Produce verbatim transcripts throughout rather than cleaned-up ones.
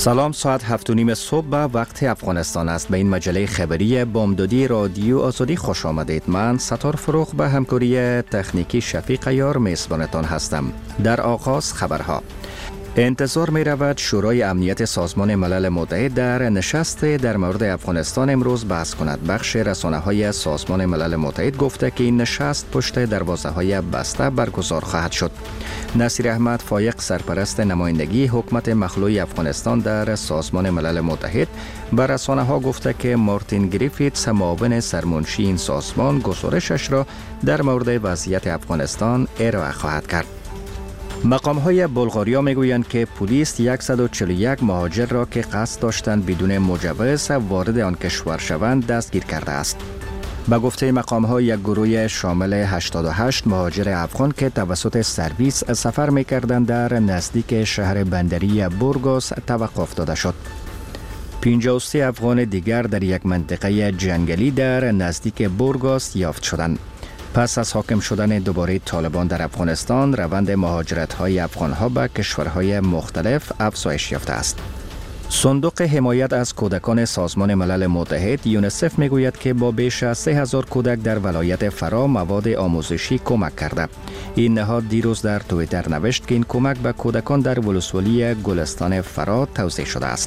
سلام، ساعت هفت و نیم صبح به وقت افغانستان است. به این مجله خبری بامدادی رادیو آزادی خوش آمدید. من ستار فروغ به همکاری تکنیکی شفیق یار میزبانتان هستم. در آغاز خبرها. انتظار می رود شورای امنیت سازمان ملل متحد در نشست در مورد افغانستان امروز بحث کند. بخش رسانه های سازمان ملل متحد گفته که این نشست پشت دروازه های بسته برگزار خواهد شد. نصیر احمد فایق، سرپرست نمایندگی حکومت مخلوع افغانستان در سازمان ملل متحد، به رسانه ها گفته که مارتین گریفیتس، معاون سرمنشی این سازمان، گزارشش را در مورد وضعیت افغانستان ارائه خواهد کرد. مقام های بلغاریا میگویند که پلیس صد و چهل و یک مهاجر را که قصد داشتند بدون مجوز وارد آن کشور شوند دستگیر کرده است. به گفته مقام ها، یک گروه شامل هشتاد و هشت مهاجر افغان که توسط سرویس سفر میکردند در نزدیک شهر بندری بورگاس توقف داده شد. پنجاه و سه افغان دیگر در یک منطقه جنگلی در نزدیک بورگاس یافت شدند. پس از حاکم شدن دوباره طالبان در افغانستان، روند مهاجرت‌های افغان‌ها به کشورهای مختلف افزایش یافته است. صندوق حمایت از کودکان سازمان ملل متحد یونیسف میگوید که با بیش از سه هزار کودک در ولایت فرا مواد آموزشی کمک کرده. این نهاد دیروز در توییتر نوشت که این کمک به کودکان در ولسوالی گلستان فرا توزیع شده است.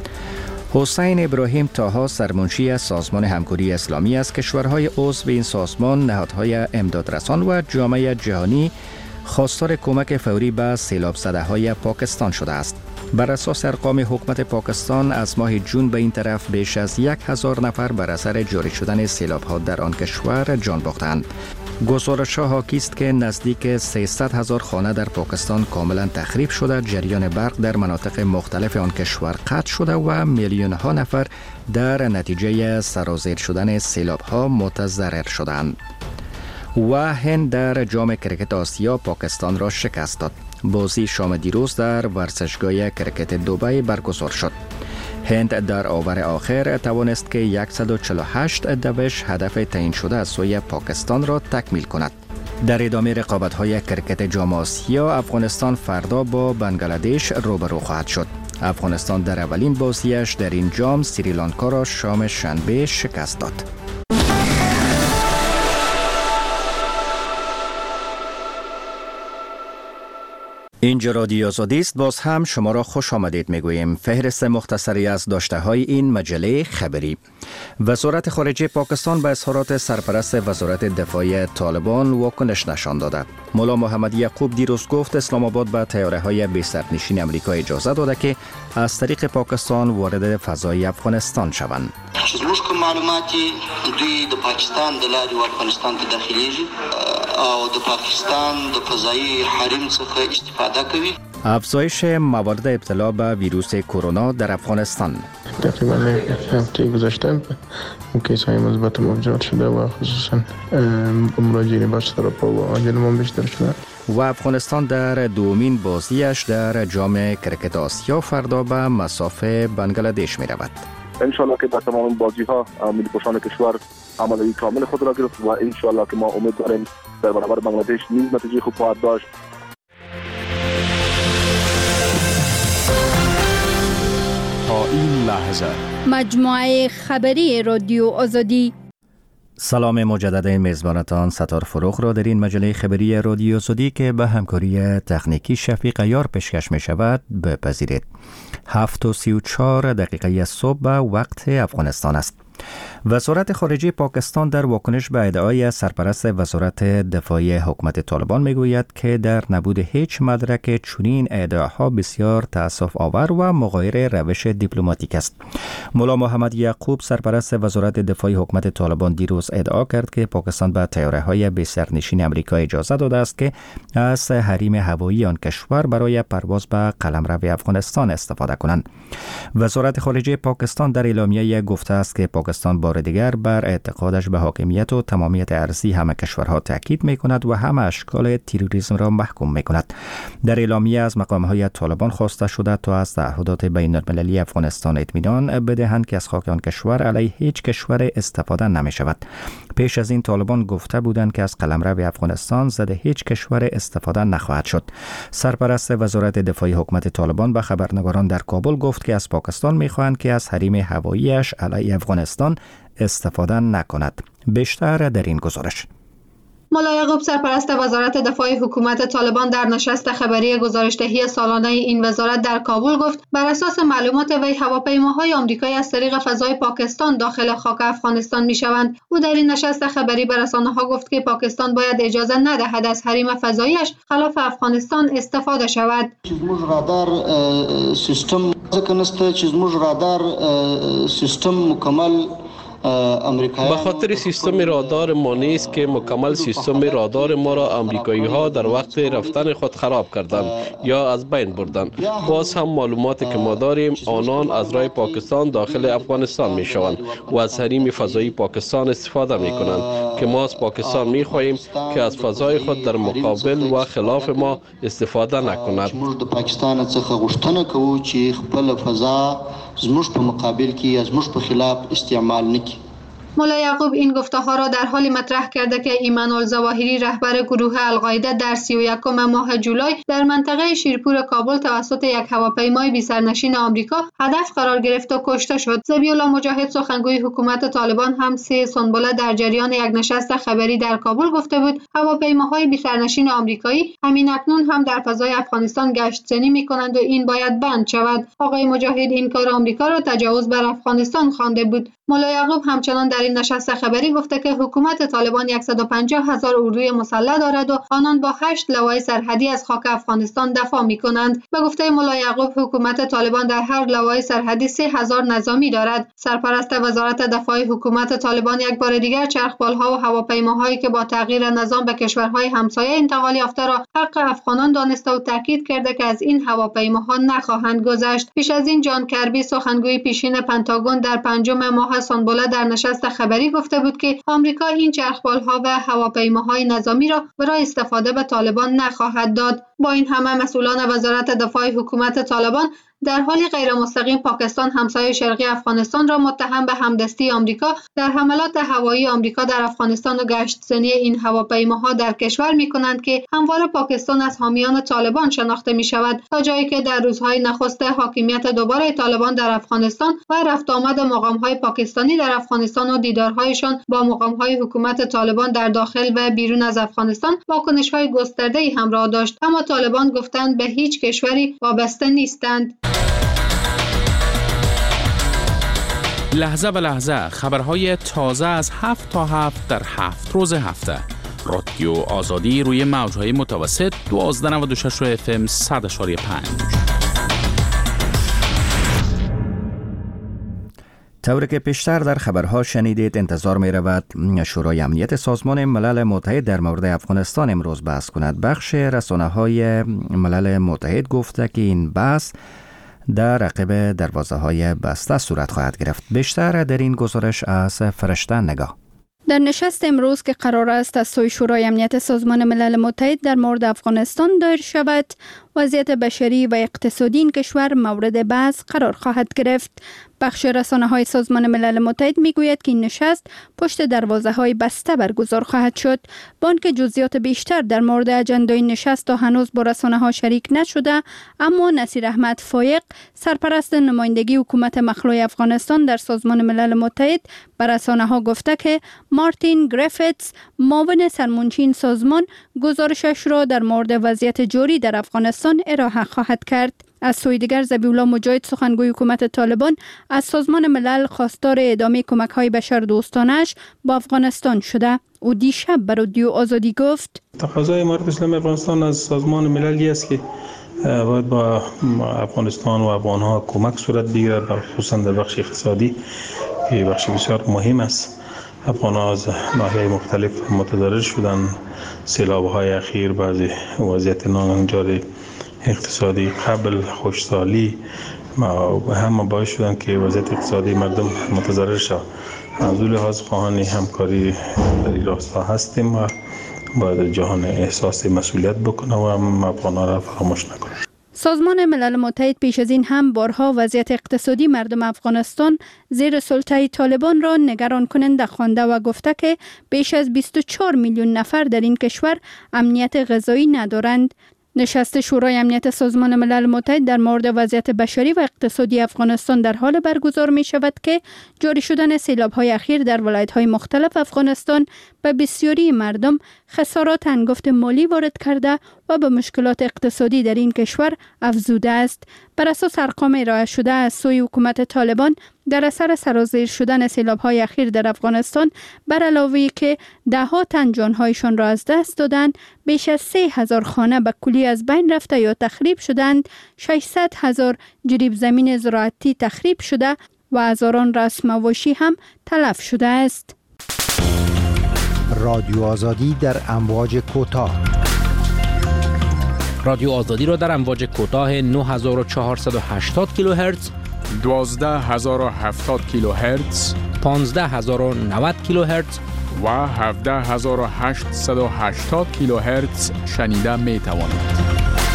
حسین ابراهیم طاها، سرمنشی سازمان همکاری اسلامی از کشورهای عضو این سازمان، نهادهای امدادرسان و جامعه جهانی خواستار کمک فوری به سیلاب زده های پاکستان شده است. بر اساس ارقام حکومت پاکستان، از ماه جون به این طرف بیش از یک هزار نفر بر اثر جاری شدن سیلاب ها در آن کشور جان باختند. گزارش ها حاکی است که نزدیک سیصد هزار خانه در پاکستان کاملا تخریب شده، جریان برق در مناطق مختلف آن کشور قطع شده و میلیون ها نفر در نتیجه سرازیر شدن سیلاب ها متضرر شدند. و هند در جام کرکت آسیا پاکستان را شکست داد. بازی شام دیروز در ورزشگاه کرکت دبی برگزار شد. هند در اوور آخر توانست که صد و چهل و هشت دوش هدف تعیین شده از سوی پاکستان را تکمیل کند. در ادامه رقابت‌های کرکت جام آسیا، افغانستان فردا با بنگلادش روبرو خواهد شد. افغانستان در اولین بازیش در این جام سریلانکا را شام شنبه شکست داد. اینجا رادیو آزادی است. باز هم شما را خوش آمدید میگوییم. فهرست مختصری از داشته های این مجله خبری. وزارت خارجه پاکستان به اظهارات سرپرست وزارت دفاع طالبان واکنش نشان داده. مولا محمد یعقوب دیروز گفت اسلام آباد به طیاره های بی سرنشین امریکا اجازه داده که از طریق پاکستان وارد فضای افغانستان شوند. زموږ کوم معلوماتي دوی د پاکستان د لارې افغانستان ته داخليږي او د پاکستان د فضایی حریم څخه استفاده کوي. افزایش موارد ابتلا به ویروس کرونا در افغانستان. تقریبا هفته گذشته کیس‌های مثبت موجود شده و خصوصا مراجعین بخش تراپا و عاجل ما بیشتر شده. و افغانستان در دومین بازیش در جام کرکت آسیا فردا به مصاف بنگلادش می رود. انشالله که در تمام بازی ها ملی پوشان کشور عملی کامل خود را گرفت و انشالله که ما امید داریم در برابر بنگلادش نیز نتیجه خوب خواهد داشت. تا این لحظه مجموعه خبری رادیو آزادی. سلام مجدد میزبانتان ستار فروغ را در این مجله خبری رادیو آزادی که به همکاری تکنیکی شفیق یار پیشکش می شود بپذیرید. هفت و سی و چهار دقیقه صبح وقت افغانستان است. وزارت خارجه پاکستان در واکنش به ادعای سرپرست وزارت دفاع حکومت طالبان میگوید که در نبود هیچ مدرک چنین ادعاها بسیار تأسف آور و مغایر روش دیپلماتیک است. مولا محمد یعقوب، سرپرست وزارت دفاع حکومت طالبان، دیروز ادعا کرد که پاکستان به طیاره‌های بی سرنشین امریکا اجازه داده است که از حریم هوایی آن کشور برای پرواز به قلمرو افغانستان استفاده کنند. وزارت خارجه پاکستان در اعلامیه گفته است که پاکستان پاکستان بار دیگر بر اعتقادش به حاکمیت و تمامیت ارضی همه کشورها تاکید می‌کند و همه اشکال تروریسم را محکوم می‌کند. در اعلامیه از مقام‌های طالبان خواسته شده تا از تعهدات بین‌المللی افغانستان اطمینان بدهند که از خاک آن کشور علیه هیچ کشور استفاده نمی‌شود. پیش از این طالبان گفته بودند که از قلمرو افغانستان ضد هیچ کشور استفاده نخواهد شد. سرپرست وزارت دفاعی حکومت طالبان به خبرنگاران در کابل گفت که از پاکستان می‌خواهند که از حریم هوایی‌اش علیه افغانستان استفاده نکند. بیشتر در این گزارش. ملا یعقوب سرپرست وزارت دفاعی حکومت طالبان در نشست خبری گزارشدهی سالانه این وزارت در کابل گفت بر اساس معلومات وی هواپیماهای آمریکایی از طریق فضای پاکستان داخل خاک افغانستان می‌شوند. او در این نشست خبری به رسانه‌ها گفت که پاکستان باید اجازه ندهد از حریم فضاییش خلاف افغانستان استفاده شود. چیزموج رادار سیستم ځکه چیزموج رادار سیستم مکمل به خاطر سیستم رادار ما نیست که مکمل سیستم رادار ما را امریکایی ها در وقت رفتن خود خراب کردند یا از بین بردند. باز هم معلوماتی که ما داریم آنان از راه پاکستان داخل افغانستان می شوند و از حریم فضایی پاکستان استفاده می کنند که ما از پاکستان می خواهیم که از فضای خود در مقابل و خلاف ما استفاده نکند. پاکستان څخه غوښتنه کوو چې خپل فضا زموږ په مقابل کې یا زموږ په خلاف استعمال نکړي. ملا یعقوب این گفته ها را در حالی مطرح کرده که ایمان الظواهری رهبر گروه القاعده در سی و یکم ماه جولای در منطقه شیرپور کابل توسط یک هواپیمای بی سرنشین آمریکا هدف قرار گرفت و کشته شد. ذبیح الله مجاهد سخنگوی حکومت طالبان هم سه سنبله در جریان یک نشست خبری در کابل گفته بود هواپیماهای بی سرنشین آمریکایی همین اکنون هم در فضای افغانستان گشت‌زنی می‌کنند و این باید بند شود. آقای مجاهد این کار آمریکا را تجاوز بر افغانستان خوانده بود. ملا یعقوب همچنان در این نشست خبری گفته که حکومت طالبان صد و پنجاه هزار اردوی مسلح دارد و آنان با هشت لوای سرحدی از خاک افغانستان دفاع می‌کنند. به گفته ملا یعقوب حکومت طالبان در هر لوای سرحدی سه هزار نظامی دارد. سرپرست وزارت دفاع حکومت طالبان یک بار دیگر چرخبال‌ها و هواپیماهایی که با تغییر نظام به کشورهای همسایه انتقال یافته را حق افغانان دانسته و تاکید کرده که از این هواپیماها نخواهند گذشت. پیش از این جان کربی سخنگوی پیشین پنتاگون در پنجم ماه سنبله در نشست خبری گفته بود که آمریکا این چرخبال‌ها و هواپیماهای نظامی را برای استفاده به طالبان نخواهد داد. با این همه مسئولان وزارت دفاع حکومت طالبان در حالی غیر مستقیم پاکستان همسایه شرقی افغانستان را متهم به همدستی آمریکا در حملات هوایی آمریکا در افغانستان و گشت‌زنی این هواپیماها در کشور می‌کنند که همواره پاکستان از حامیان طالبان شناخته می‌شود، تا جایی که در روزهای نخست حاکمیت دوباره طالبان در افغانستان و رفت آمد مقام‌های پاکستانی در افغانستان و دیدارهایشان با مقام‌های حکومت طالبان در داخل و بیرون از افغانستان واکنش‌های گسترده‌ای همراه داشت، اما طالبان گفتند به هیچ کشوری وابسته نیستند. لحظه به لحظه خبرهای تازه از هفت تا هفت در هفت روز هفته. رادیو آزادی روی موجهای متوسط دوازده نود و شش اف ام صد اشاری پنج. طوری که پیشتر در خبرها شنیدید انتظار می رود شورای امنیت سازمان ملل متحد در مورد افغانستان امروز بحث کند. بخش رسانه‌های ملل متحد گفته که این بحث در رقیب دروازه‌های بسته صورت خواهد گرفت. بیشتر در این گزارش از فرشته نگاه. در نشست امروز که قرار است از سوی شورای امنیت سازمان ملل متحد در مورد افغانستان دایر شود، وضعیت بشری و اقتصادی این کشور مورد بحث قرار خواهد گرفت. بخش رسانه‌های سازمان ملل متحد میگوید که این نشست پشت دروازه‌های بسته برگزار خواهد شد. با آنکه جزئیات بیشتر در مورد اجندای نشست تا هنوز با رسانه‌ها شریک نشده، اما نصیر احمد فایق سرپرست نمایندگی حکومت مخلوع افغانستان در سازمان ملل متحد به رسانه‌ها گفته که مارتین گریفیتس معاون سرمنشین سازمان گزارشش را در مورد وضعیت جاری در افغانستان ارائه خواهد کرد. از سوی دیگر ذبیح الله مجاهد سخنگوی حکومت طالبان از سازمان ملل خواستار ادامه کمک‌های بشردوستانه‌اش با افغانستان شده. او دیشب به رادیو آزادی گفت تقاضای امارت اسلامی افغانستان از سازمان مللی است که باید با افغانستان و افغان‌ها کمک صورت بگیرد، خصوصا در بخش اقتصادی که بخش بسیار مهم است. افغان‌ها از ناحیه‌های مختلف متضرر شدند. سیلاب‌های اخیر، بعضی وضعیت ناهنجار اقتصادی قبل، خشکسالی هم باعث شدن که وضعیت اقتصادی مردم متضرر شود. از اون لحاظ خواهان همکاری در این راستا هستیم و باید جهان احساس مسئولیت بکنه و هم افغان‌ها را فراموش نکنه. سازمان ملل متحد پیش از این هم بارها وضعیت اقتصادی مردم افغانستان زیر سلطه طالبان را نگران کننده خوانده و گفته که بیش از بیست و چهار میلیون نفر در این کشور امنیت غذایی ندارند. نشست شورای امنیت سازمان ملل متحد در مورد وضعیت بشری و اقتصادی افغانستان در حال برگزار می شود که جاری شدن سیلاب‌های اخیر در ولایت‌های مختلف افغانستان به بسیاری مردم خسارات هنگفت مالی وارد کرده و به مشکلات اقتصادی در این کشور افزوده است. بر اساس ارقام ارائه شده از سوی حکومت طالبان در اثر سرازیر شدن سیلاب‌های اخیر در افغانستان، بر علاوه که ده ها تن جان‌هایشان را از دست دادند، بیش از سه هزار خانه به کلی از بین رفته یا تخریب شدند، ششصد هزار جریب زمین زراعتی تخریب شده و هزاران رأس مواشی هم تلف شده است. رادیو آزادی در امواج کوتاه. رادیو آزادی را در امواج کوتاه نه هزار و چهارصد و هشتاد کیلوهرتز، دوازده هزار و هفتاد کیلوهرتز، پانزده هزار و نود کیلوهرتز و هفده هزار و هشتصد و هشتاد کیلوهرتز شنیده می توانید.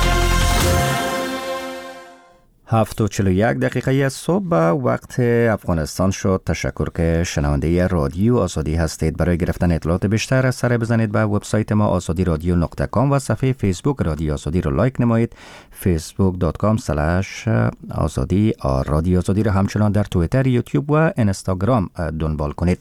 هفت و چل و یک دقیقه از صبح به وقت افغانستان شد. تشکر که شنونده رادیو آزادی هستید. برای گرفتن اطلاعات بیشتر سر بزنید به وبسایت ما آزادی رادیو نقطه کام و صفحه فیسبوک رادیو آزادی رو لایک نمایید. فیسبوک دات کام سلش آزادی رادیو آزادی رو همچنان در توییتر، یوتیوب و اینستاگرام دنبال کنید.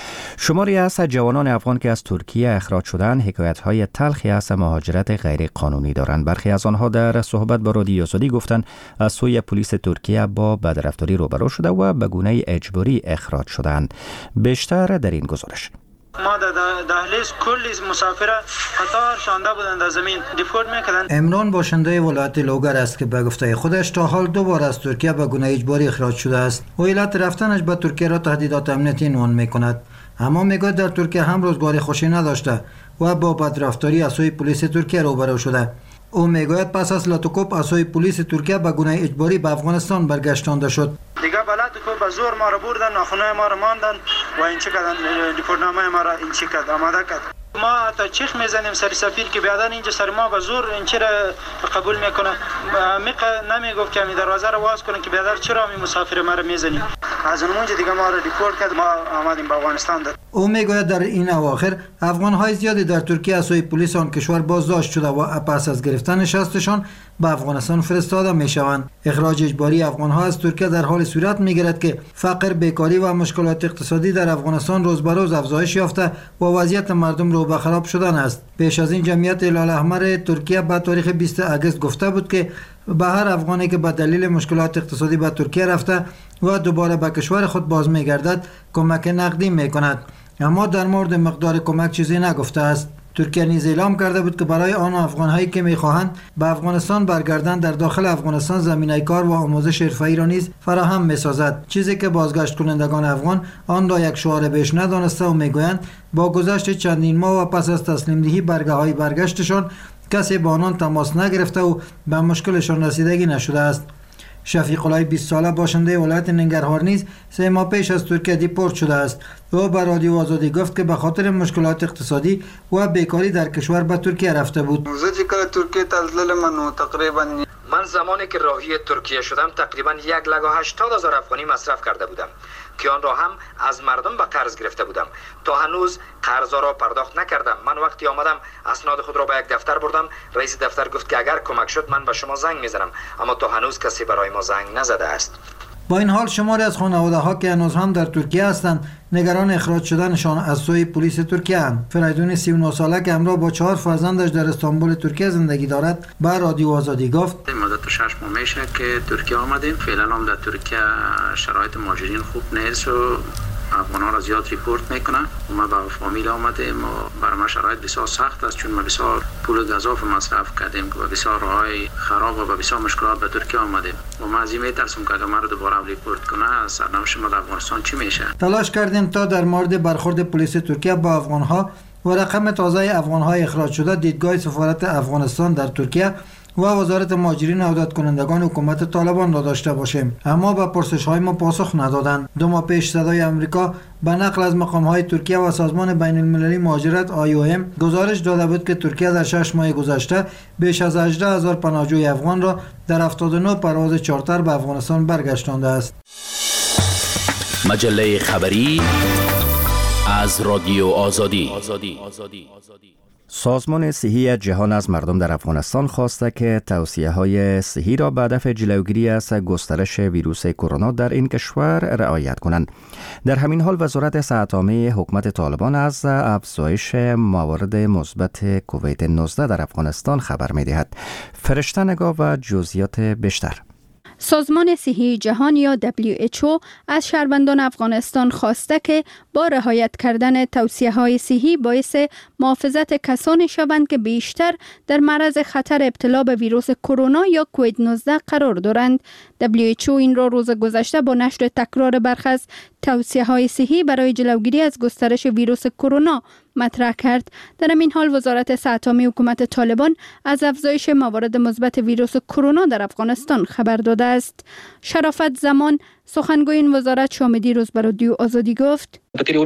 شماری از جوانان افغان که از ترکیه اخراج شدند حکایت‌های تلخی از مهاجرت غیر قانونی دارند. برخی از آنها در صحبت با رادیو آزادی گفتند از سوی پلیس ترکیه با بدرفتاری روبرو شده و به گونه اجباری اخراج شدند. بیشتر در این گزارش. ما در دهلیز کلی مسافر قطار شانده بودند، از زمین دیپورت میکردند. عمران باشنده ولایت لوگر است که به گفته خودش تا حال دو بار از ترکیه به گونه اجباری اخراج شده است. او علت رفتنش به ترکیه را تهدیدات امنیتی عنوان میکند، اما میگوید در ترکیه هم روزگاری خوشی نداشته و با بدرفتاری از سوی پلیس ترکیه روبرو شده. او میگوید پس از لاتوکوپ از سوی پلیس ترکیه به گونه اجباری به افغانستان برگشتانده شد. دیگه بلد که به زور ما را بردن، ناخنای ما را ماندن و این چه کردن، دیپورتنامه ما را این چه کرد، آماده کرد. ما حتی چیخ میزنیم سر سفیر که بیادن اینجا سر ما به زور این چه را قبول میکنه. میق نمیگفت که این دروازه را باز کنه که بیادر چرا می مسافر ما را میزنیم. از اونجا دیگه ما را دیپورت کرد، ما آمدیم به افغانستان. او میگوید در این اواخر افغان‌های زیادی در ترکیه از سوی پلیس آن کشور بازداشت شده و پس از گرفتن شستشان به افغانستان فرستاده میشوند. اخراج اجباری افغان‌ها از ترکیه در حال صورت میگیرد که فقر، بیکاری و مشکلات اقتصادی در افغانستان روز به روز افزایش یافته و وضعیت مردم رو به خراب شدن است. پیش از این جمعیت هلال احمر ترکیه به تاریخ بیست آگوست گفته بود که به هر افغانی که به دلیل مشکلات اقتصادی به ترکیه رفته و دوباره به کشور خود باز میگردد کمک نقدی میکند، اما در مورد مقدار کمک چیزی نگفته است. ترکیه نیز اعلام کرده بود که برای آن افغان‌هایی که می‌خواهند به افغانستان برگردند در داخل افغانستان زمینه کار و آموزش حرفه‌ای را نیز فراهم می‌سازد، چیزی که بازگشت کنندگان افغان آن را یک شعار بیش ندانسته و می‌گویند با گذشت چندین ماه و پس از تسلیم دهی برگه‌های برگشتشان کسی با آنان تماس نگرفته و به مشکلشان رسیدگی نشده است. شفیق الله بیست ساله باشنده ولایت ننگرهار نیز سه ماه پیش از ترکیه دیپورت شده است. او به رادیو آزادی گفت که به خاطر مشکلات اقتصادی و بیکاری در کشور به ترکیه رفته بود. ترکیه تلزل من تقریبا من زمانی که راهی ترکیه شدم تقریبا یک لگ و هشتاد هزار افغانی مصرف کرده بودم که آن را هم از مردم به قرض گرفته بودم. تا هنوز قرضا را پرداخت نکردم. من وقتی آمدم اسناد خود را به یک دفتر بردم، رئیس دفتر گفت که اگر کمک شد من به شما زنگ میزنم، اما تا هنوز کسی برای ما زنگ نزده است. با این حال شماری از خانواده ها که هنوز هم در ترکیه هستند نگران اخراج شدنشان از سوی پلیس ترکیه اند. فریدون سی و نه ساله که همراه با چهار فرزندش در استانبول ترکیه زندگی دارد به رادیو آزادی گفت مدت شش ماه میشه که ترکیه آمدیم. فعلا هم در ترکیه شرایط مهاجرین خوب نیست و افغان‌ها را زیاد ریپورت میکنن. ما با فامیل آمدیم و برای ما شرایط بسیار سخت است، چون ما بسیار پول گزاف مصرف کردیم که با بسیار راههای خراب و با بسیار مشکلات به ترکیه آمدیم و ما از این میترسیم که اگر ما را دوباره ریپورت کنه سرنوشت ما در افغانستان چی میشه. تلاش کردیم تا در مورد برخورد پلیس ترکیه با افغان‌ها و رقم تازه افغان‌های اخراج شده دیدگاه سفارت افغانستان در ترکیه و وزارت مهاجرین و عودت کنندگان حکومت طالبان را داشته باشیم، اما به پرسش های ما پاسخ ندادند. دو ماه پیش صدای امریکا به نقل از مقام های ترکیه و سازمان بین المللی مهاجرت آی او ام گزارش داده بود که ترکیه در شش ماه گذشته بیش از هجده هزار پناهجوی افغان را در هفتاد و نه پرواز چارتر به افغانستان برگشتانده است. مجله خبری از رادیو آزادی. سازمان صحی جهان از مردم در افغانستان خواسته که توصیه‌های صحی را به هدف جلوگیری از گسترش ویروس کرونا در این کشور رعایت کنند. در همین حال وزارت صحت عامه حکومت طالبان از افزایش موارد مثبت کووید نوزده در افغانستان خبر می‌دهد. فرشته نگاه و جزئیات بیشتر. سازمان صحی جهان یا دبلیو اچ او از شهروندان افغانستان خواسته که با رعایت کردن توصیه‌های صحی باعث محافظت کسانی شوند که بیشتر در معرض خطر ابتلا به ویروس کرونا یا کووید نوزده قرار دارند. دبلیو اچ او این را روز گذشته با نشر تکرار برخی از توصیه‌های صحی برای جلوگیری از گسترش ویروس کرونا مطرح کرد. در این حال وزارت صحت عامه حکومت طالبان از افزایش موارد مثبت ویروس کرونا در افغانستان خبر داده است. شرافت زمان سخنگوی این وزارت شامدی روز بر رادیو آزادی گفت: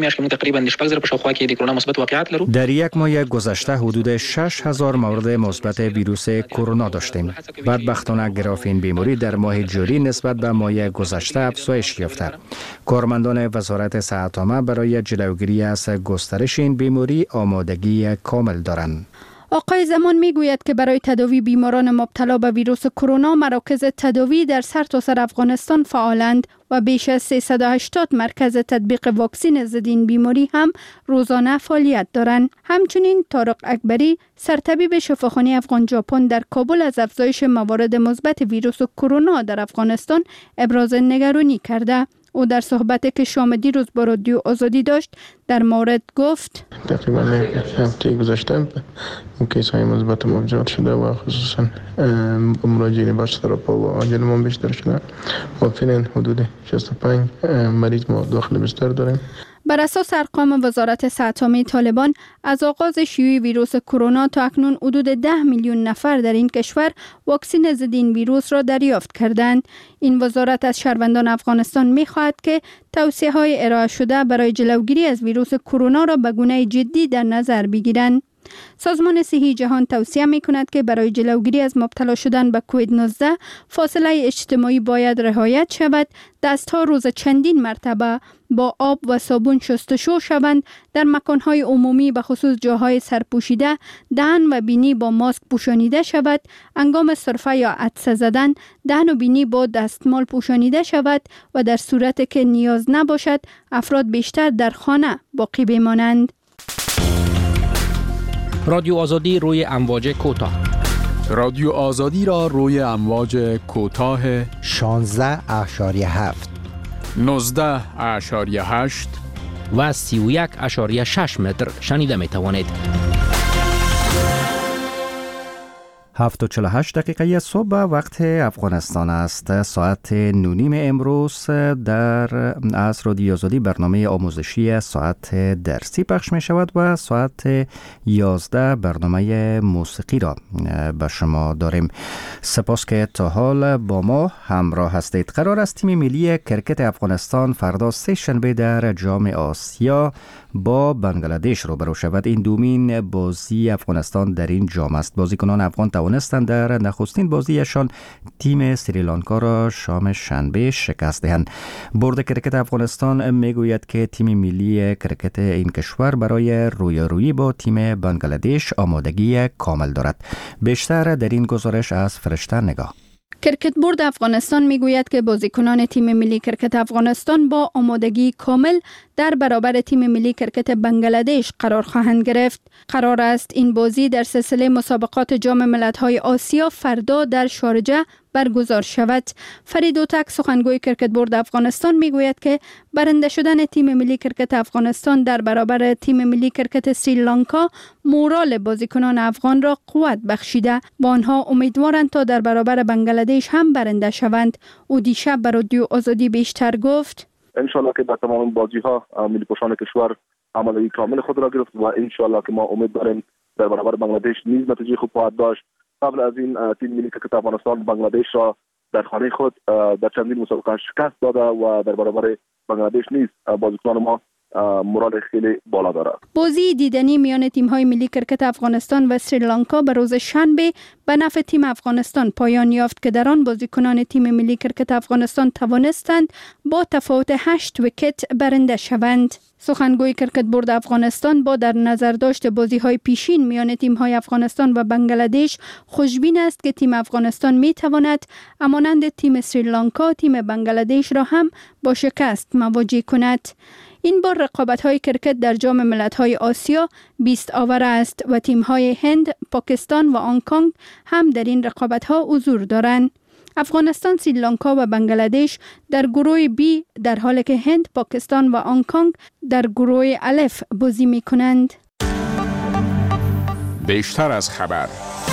در یک ماه گذشته حدود شش هزار مورد مثبت ویروس کرونا داشتیم. بدبختانه گراف این بیماری در ماه جولی نسبت به ماه گذشته افزایش یافته. کارمندان وزارت صحت عامه برای جلوگیری از گسترش این بیماری آمادگی کامل دارند. آقای زمان میگوید که برای تداوی بیماران مبتلا به ویروس کرونا مراکز تداوی در سرتاسر افغانستان فعالند و بیش از سیصد و هشتاد مرکز تطبیق واکسن ضد این بیماری هم روزانه فعالیت دارند. همچنین طارق اکبری سرطبیب شفاخانه افغان ژاپن در کابل از افزایش موارد مثبت ویروس کرونا در افغانستان ابراز نگرانی کرده. او در صحبتی که شامدی روز با رادیو آزادی داشت در مورد گفت: تقریبا هفته گذشته کیس های مثبت موجود شده و خصوصا مراجعین بخش تراپا و عاجل ما بیشتر شده و فعلا حدود شصت و پنج مریض ما داخل بستر داریم. بر اساس ارقام وزارت صحت عامه طالبان از آغاز شیوع ویروس کرونا تا اکنون حدود ده میلیون نفر در این کشور واکسن ضد این ویروس را دریافت کردند. این وزارت از شهروندان افغانستان می‌خواهد که توصیه‌های ارائه شده برای جلوگیری از ویروس کرونا را به گونه جدی در نظر بگیرند. سازمان صحی جهان توصیه می کند که برای جلوگیری از مبتلا شدن به کووید نوزده فاصله اجتماعی باید رعایت شود، دستها روز چندین مرتبه با آب و صابون شستشو شوند، در مکانهای عمومی به خصوص جاهای سرپوشیده دهن و بینی با ماسک پوشانیده شود، هنگام سرفه یا عطسه زدن دهن و بینی با دستمال پوشانیده شود و در صورتی که نیاز نباشد افراد بیشتر در خانه باقی بمانند. رادیو آزادی روی امواج کوتاه. رادیو آزادی را روی امواج کوتاه شانزده اشاریه هفت، نوزده اشاریه هشت و سی و یک اشاریه شش متر شنیده می توانید. هفت و چهل و هشت دقیقه صبح وقت افغانستان است. ساعت نونیم امروز در از رادیو آزادی برنامه آموزشی ساعت درسی پخش می شود و ساعت یازده برنامه موسیقی را به شما داریم. سپاس که تا حال با ما همراه هستید. قرار است تیم ملی کرکت افغانستان فردا سه شنبه در جام آسیا با بنگلادش روبرو شود. این دومین بازی افغانستان در این جام است. بازیکنان افغان توانستند در نخستین بازیشان تیم سریلانکا را شام شنبه شکست دهند. بورد کرکت افغانستان میگوید که تیم ملی کرکت این کشور برای رویارویی با تیم بنگلادش آمادگی کامل دارد. بیشتر در این گزارش از فرشته نگاه. کرکت بورد افغانستان میگوید که بازیکنان تیم ملی کرکت افغانستان با آمادگی کامل در برابر تیم ملی کرکت بنگلادش قرار خواهند گرفت. قرار است این بازی در سلسله مسابقات جام ملت‌های آسیا فردا در شارجه برگزار شود. فرید اوتک سخنگوی کرکت بورد افغانستان میگوید که برنده شدن تیم ملی کرکت افغانستان در برابر تیم ملی کرکت سریلانکا مورال بازیکنان افغان را قوت بخشیده و آنها امیدوارند تا در برابر بنگلادش هم برنده شوند. او دیشب بر رادیو آزادی بیشتر گفت: انشالله که در تمام بازی ها ملی پوشان کشور عملی کامل خود را گرفت و انشالله که ما امید داریم در برابر بنگلادش نیز نتیجه خوب خواهد داشت قبل از این تیم ملی کرکت افغانستان بنگلادش را در خانه خود در چندین مسابقه شکست داده و در برابر بنگلادش نیز بازیکنان ما مورال خیلی بالا داره. بازی دیدنی میان تیم‌های ملی کرکت افغانستان و سریلانکا به روز شنبه به نفع تیم افغانستان پایان یافت که در آن بازیکنان تیم ملی کرکت افغانستان توانستند با تفاوت هشت ویکت برنده شوند. سخنگوی کرکت بورد افغانستان با در نظر داشت بازی‌های پیشین میان تیم‌های افغانستان و بنگلادش خوشبین است که تیم افغانستان می‌تواند همانند تیم سریلانکا تیم بنگلادش را هم با شکست مواجه کند. این بار رقابت‌های کرکت در جام ملت‌های آسیا بیست آور است و تیم‌های هند، پاکستان و هنگ کنگ هم در این رقابت‌ها حضور دارند. افغانستان، سریلانکا و بنگلادش در گروه بی در حالی که هند، پاکستان و هنگ کنگ در گروه الف بازی می‌کنند. بیشتر از خبر.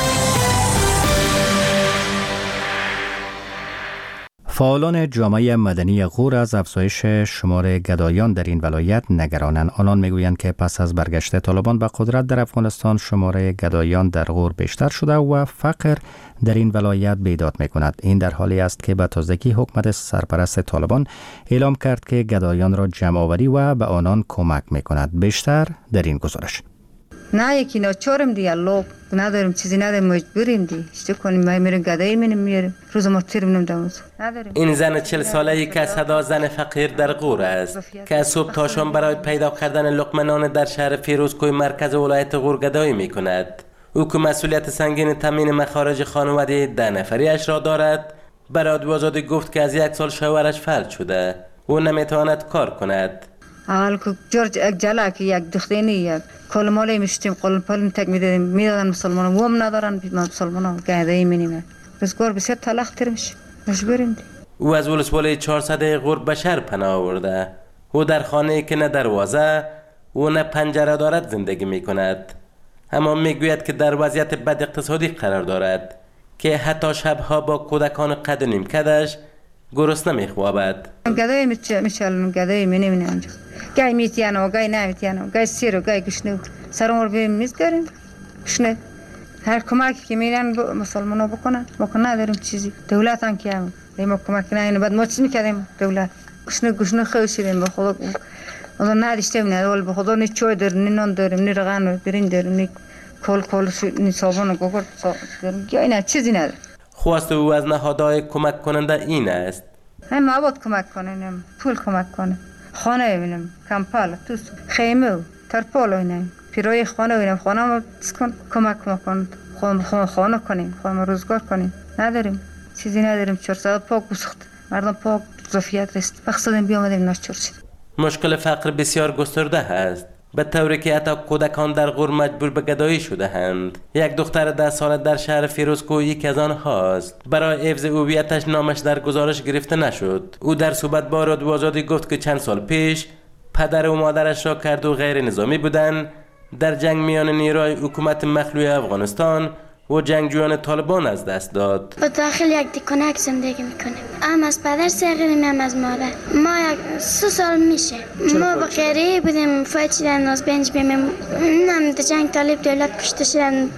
فعالان جامعه مدنی غور از افزایش شمار گدایان در این ولایت نگرانند. آنان میگویند که پس از برگشت طالبان به قدرت در افغانستان شمار گدایان در غور بیشتر شده و فقر در این ولایت بیداد میکند. این در حالی است که به تازگی حکومت سرپرست طالبان اعلام کرد که گدایان را جمع آوری و به آنان کمک میکند. بیشتر در این گزارش. نه یکی ناچارم دی الله نداریم چیزی نداریم مجبوریم دی چه کنیم ما میریم گدایی میریم میاریم روز ما تیر میریم داموز نداریم. این زن چهل ساله که صدا زن فقیر در غور است که از صبح تا شام برای پیدا کردن لقمه نان در شهر فیروزکوه مرکز ولایت غور گدایی میکند. او که مسئولیت سنگین تامین مخارج خانواده ده نفریش را دارد به رادیو آزادی گفت که از یک سال شوهرش فلج شده و نمیتواند کار کند. اول که جورج یک جلا که یک دختینی یک کلمالی میشتیم قلمپالیم تک میدادیم میدادن مسلمان و هم ندارن مسلمان ها گهدهی منیم روزگار بسیار تلخ تر میشه مجبوریم دی. او از ولسوالی چهارصد غور به شهر پناه آورده او در خانه که نه دروازه و نه پنجره دارد زندگی میکند، اما میگوید که در وضعیت بد اقتصادی قرار دارد که حتی شبها با کودکان قد و نیمکتش گرسنه میخوابد. گدایی میچالن گدایی منیم آنجا گای میتیانه و گای نمیتیانه گای سیر و گای گشنه سرمور بیم میزگریم گشنه هر کمکی که میرن مسلمان ها بکنن بکن نداریم چیزی دولت هم که هم ما کمک نهینه بعد ما چی میکردیم دولت گشنه گشنه خیلی شیریم به خدا اما نداشتیم نه ولی به خدا نی چای داریم نی نان داریم نی رغن و برین داریم نی کل کل نی صابون و گوگل داریم گای نه چیزی نداریم. خواست او از نهادهای کمک کننده این است هم مواد کمک کنیم پول کمک کنیم خانه ببینیم کمپال توس خیمه و ترپال ببینیم پیرای خانه ببینیم خانه ما کن کمک کن خانه خانه کنیم خانه روزگار کنیم نداریم چیزی نداریم چهارصد پاک بسخت مردم پاک ظرفیت رست بخصدیم بیامدیم ناشور شد. مشکل فقر بسیار گسترده است به طوری که حتی کودکان در غور مجبور به گدایی شده اند. یک دختر ده ساله در شهر فیروزکوه یکی از آنهاست. برای حفظ هویتش نامش در گزارش گرفته نشد. او در صحبت با رادیو آزادی گفت که چند سال پیش پدر و مادرش را کرد و غیر نظامی بودند در جنگ میان نیروهای حکومت مخلوع افغانستان و جنگجویان طالبان از دست داد. با داخل یک دکانک زندگی میکنیم. هم از پدر سرگیریم هم از مادر. ما یک سه سال میشه. ما با غیره بودیم فایت شدن از بنج بیم. نم در جنگ طالب دولت کشته شدن.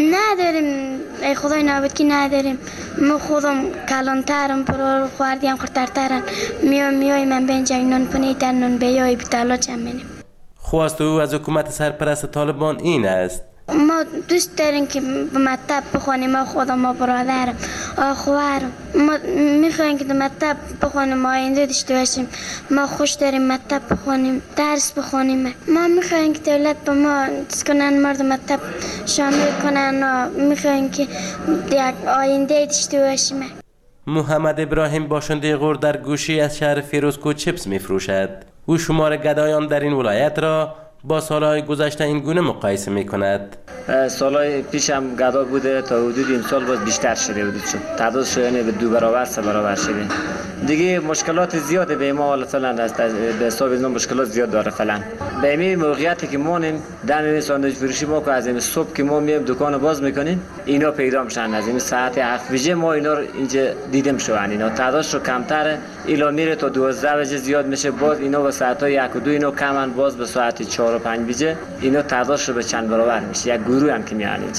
نداریم ای خدای نابود که نداریم. ما خودم کلانترم برای خوردیم خورترترن. میام میای من بنج نون پنی در نون بیای بتالا چمنیم. خواست او از حکومت سرپرست طالبان این است. ما دوست داریم که به مکتب بخونیم ما خودم ما برادرم آخوارم ما میخوایم که مکتب بخونیم ما آینده داشته باشیم ما خوش داریم مکتب بخونیم درس بخونیم ما میخوایم که دولت به ما کنن مرد مکتب شامل کنن و میخوایم که یک آینده داشته باشیم. محمد ابراهیم باشنده غور در گوشی از شهر فیروزکوه چپس میفروشد. او شمار گدایان در این ولایت را با سالهای گذشته این گونه مقایسه می کند. سالهای پیش هم گدا بوده تا حدود این سال باز بیشتر شده بود چون تعدادش یعنی به دو برابر سه برابر شده. دیگه مشکلات زیاده به ما حالا فعلا است به حساب اینا مشکلات زیاد داره فعلا. به این موقعیتی که ما نیم دم ساندویچ فروشی ما که از این صبح که ما میایم دکان باز میکنیم اینا پیدا میشن از این ساعت هفت بجه ما اینا رو اینجا دیدم شوان اینا تعدادش رو کمتره الا میره تا دوازده بجه زیاد میشه باز اینا به ساعت یک و دو اینا کمن باز به ساعت چهار و پنج بجه اینا تعدادش رو به چند برابر میشه یک گروه هم که میان.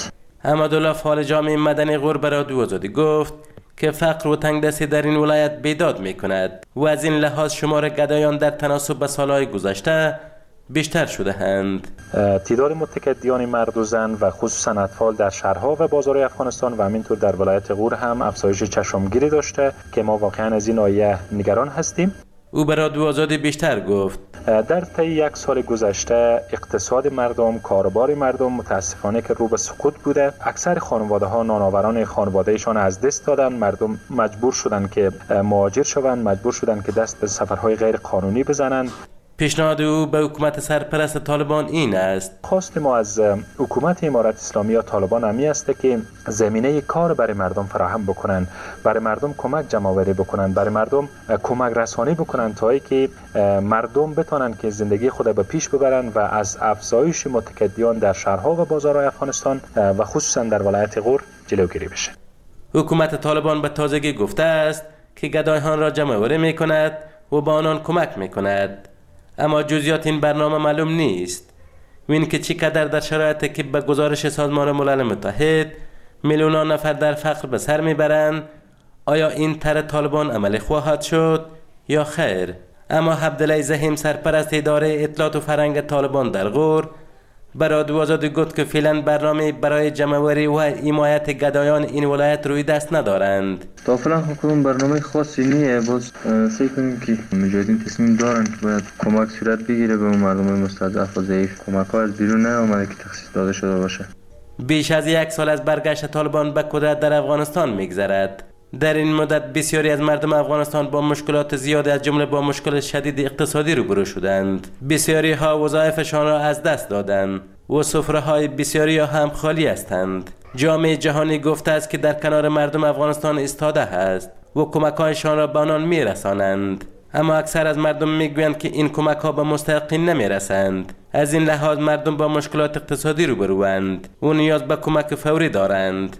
احمدالله فعال جامعه مدنی غور به رادیو آزادی گفت که فقر و تنگدستی در این ولایت بیداد می کند و از این لحاظ شمار گدایان در تناسب به سالهای گذشته بیشتر شده اند. تعداد متقدیان مرد و زن و خصوصا اطفال در شهرها و بازارهای افغانستان و همینطور در ولایت غور هم افزایش چشمگیری داشته که ما واقعا از این ناحیه نگران هستیم. او به رادیو آزادی بیشتر گفت در طی یک سال گذشته اقتصاد مردم، کاربار مردم متاسفانه که رو به سقوط بوده. اکثر خانواده ها نانآوران خانوادهشان از دست دادن، مردم مجبور شدن که مهاجر شوند، مجبور شدن که دست به سفرهای غیر قانونی بزنند. پیشنهاد او به حکومت سرپرست طالبان این است: خواست ما از حکومت امارت اسلامی یا طالبان همی است که زمینه کار برای مردم فراهم بکنند، برای مردم کمک جمع آوری بکنند، برای مردم کمک رسانی بکنند تا اینکه مردم بتونن که زندگی خود به پیش ببرند و از افزایش متقدیان در شهرها و بازارهای افغانستان و خصوصا در ولایت غور جلوگیری بشه. حکومت طالبان به تازگی گفته است که گدایان را جمع آوری میکند و به آنان کمک میکند، اما جزئیات این برنامه معلوم نیست و این که چقدر در شرایطی که به گزارش سازمان ملل متحد میلیونان نفر در فقر به سر میبرند، آیا این طرح طالبان عملی خواهد شد یا خیر؟ اما عبدالله زحیم سرپرست اداره اطلاعات و فرهنگ طالبان در غور به رادیو آزادی گفت که فعلا برنامه برای جمع‌آوری و حمایت گدایان این ولایت روی دست ندارند. تا فعلا حکومت برنامه خاصی نیست، باز سعی کنیم که مجاهدین تصمیم دارن که باید کمک صورت بگیره به مردم مستضعف و ضعیف. کمک‌ها از بیرون نیامده که تخصیص داده شده باشه. بیش از یک سال از برگشت طالبان به قدرت در افغانستان میگذرد. در این مدت بسیاری از مردم افغانستان با مشکلات زیادی از جمله با مشکل شدید اقتصادی روبرو شدند. بسیاری ها وظایفشان را از دست دادند و سفره های بسیاری هم خالی هستند. جامعه جهانی گفته است که در کنار مردم افغانستان ایستاده است و کمک‌هایشان را به آنان میرسانند، اما اکثر از مردم میگویند که این کمک‌ها به مستحقین نمیرسند. از این لحاظ مردم با مشکلات اقتصادی روبروند و نیاز به کمک فوری دارند.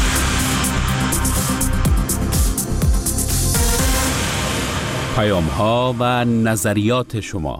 پیام ها و نظریات شما.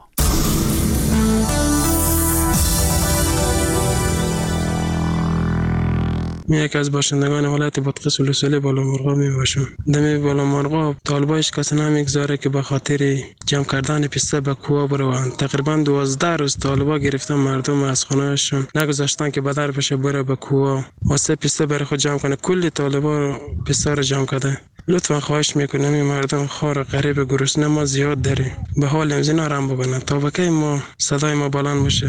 من یک از باشندگان ولایت بادغیس ولسوالی بالامرغاب می باشم. دم بالامرغاب طالبایش کسی نمیگذاره که به خاطر جمع کردن پسته به کوه بروند. تقریبا دوازده روز طالبا گرفتن مردم از خانه‌شون، نگذاشتن که بدر بشه بره به کوه واسه پسته بره خود جمع کنه. کلی طالبا پسته رو جمع کرده. لطفا خواهش میکنم این مردم خار غریب گرسنه ما زیاد داریم، به حال امزینا رحم بکنن تا وقتی ما صدای ما بلند باشه.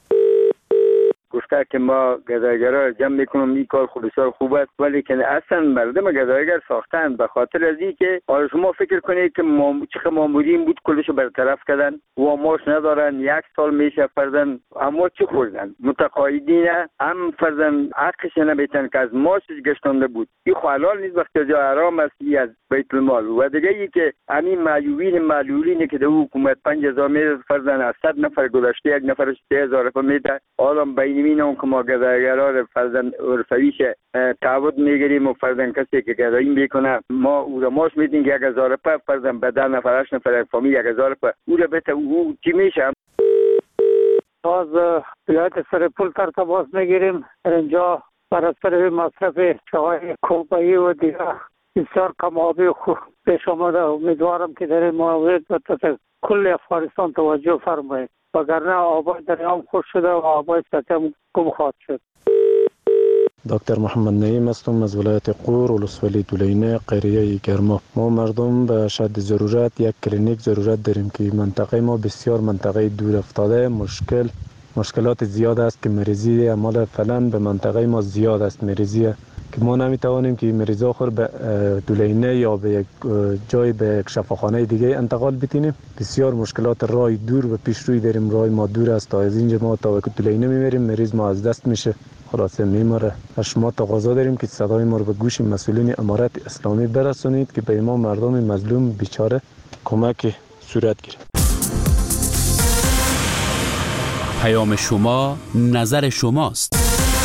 گفته که ما گدایگرها جمع میکنم، این کار خودشار خوب است، ولی که اصلا مردم گدایگر ساختن به خاطر از این که حالا شما فکر کنید که ما چه مامورین بود کلشو برطرف کردن و ماش ندارن، یک سال میشه فرزن اما چی خوردن متقاعدین هم فرزن حقش نمیتن که از ماشش گشتنده بود. این حلال نیست وقتی جا حرام است از بیت المال. و دیگه ای که همین معیوبین معلولین که در حکومت پنج هزار میده فرزن از صد نفر گذشته یک نفرش سه هزار میده، حالا بین اون که ما گدایگرها رو فرزن عرفویش تعهد میگیریم و فرزن کسی که گدایی میکنه ما او را ماش میدیم که یک هزار پا فرزن به ده نفر هشت نفر یک فامیل یک هزار پا او را بته او چی میشه. از ولایت سرپل ترتباس میگیریم. اینجا بر اثر مصرف چای کوبایی و دیگه بسیار کمابی خوب پیش آمده. امیدوارم که در این مورد به کل افغانستان توجه فرمایید، وگرنه آبای دریام خوش شده و آبای سطح هم گم خواهد شد. دکتر محمد نعیم هستم از ولایت غور ولسوالی دولینه قریه گرما. ما مردم به شدت ضرورت یک کلینیک ضرورت داریم که منطقه ما بسیار منطقه دور افتاده، مشکل مشکلات زیاد است که مریضی عمال فعلا به منطقه ما زیاد است مریضی که ما نمیتوانیم که مریض آخر به دولینه یا به یک جای به یک شفاخانه دیگه انتقال بتینیم. بسیار مشکلات راه دور و پیش روی داریم، راه ما دور است، تا از اینجا ما تا دولینه میبریم مریض ما از دست میشه، خلاصه میمره. شما تقاضا داریم که صدای ما رو به گوش مسئولین امارت اسلامی برسونید که به ما مردم مظلوم بیچاره کمک صورت گیره. پیام شما نظر شماست.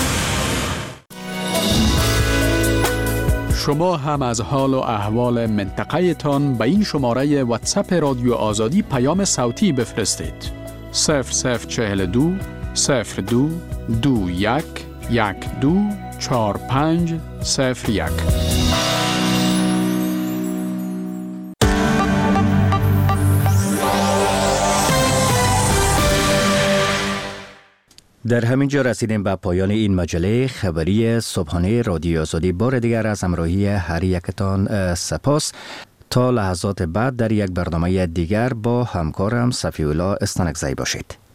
شما هم از حال و احوال منطقه تان به این شماره واتساپ رادیو آزادی پیام صوتی بفرستید. صفر صفر چهل و دو صفر دو دو یک یک دو چهار پنج صفر یک. در همین جا رسیدیم به پایان این مجله خبری صبحانه رادیو آزادی. بار دیگر از همراهی هر یکتان سپاس. تا لحظات بعد در یک برنامه دیگر با همکارم صفی الله استانکزی باشید.